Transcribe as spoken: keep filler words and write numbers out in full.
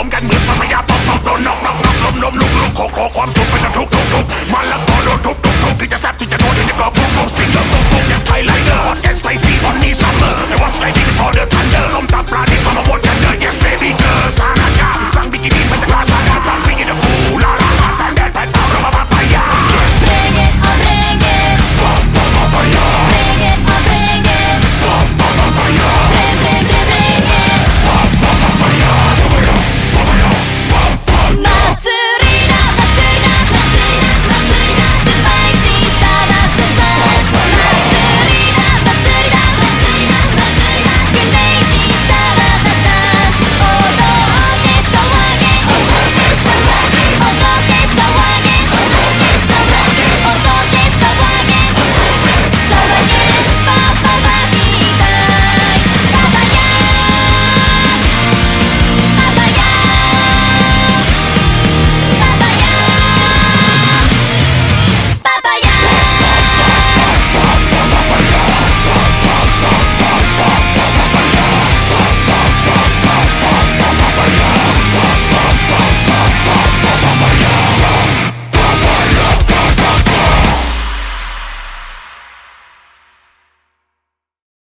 มกันเหมือนมันพยาต้องต้องโดนนอกนอกนอกลมลมลุกลุกโคโคความสุขมันจะทุกทุกทุกมันละก็โดนทุกทุกทุกที่จะแซ่บที่